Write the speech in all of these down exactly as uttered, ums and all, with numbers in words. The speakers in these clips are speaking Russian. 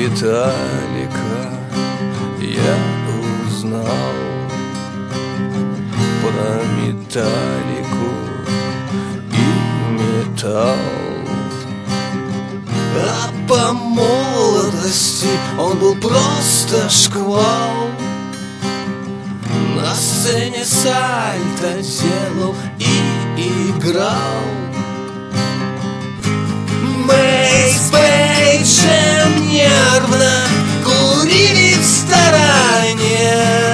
Виталика я узнал про металлику и металл. А по молодости он был просто шквал. На сцене сальто делал и играл. Мы с Пейджем нервно курили в стороне.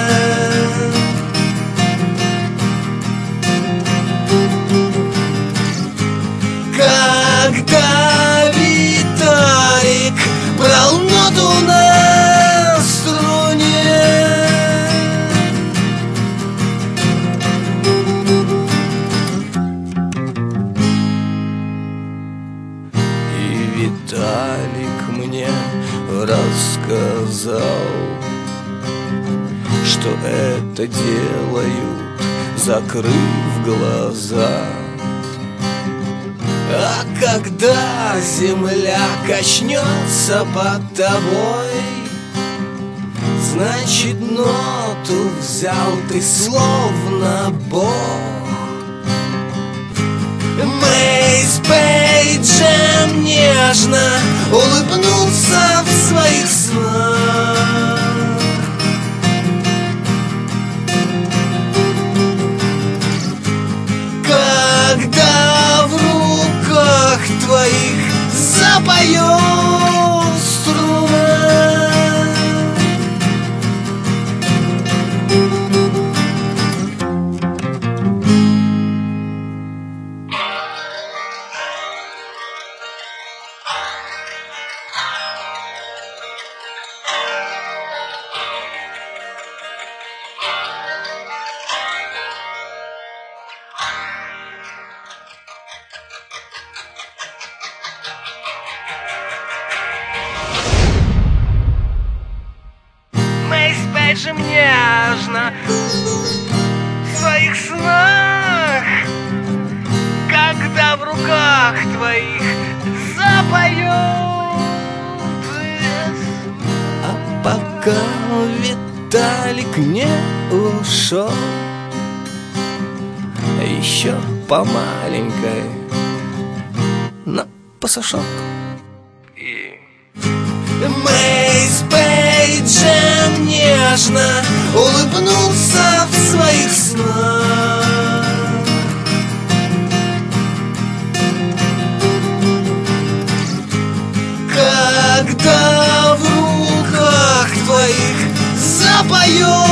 Когда Виталик брал ноту на струне, и Виталик мне рассказал, что это делают, закрыв глаза. А когда земля качнется под тобой, значит, ноту взял ты словно Бог. Мы с Пейджем нежно улыбнулся в своих снах. Когда в руках твоих запоет струна, же нежно в своих снах, когда в руках твоих запоет. А пока Виталик не ушел, еще по маленькой на пасашок. И мы с Пейджем нежно улыбнулся в своих снах. Когда в руках твоих запоет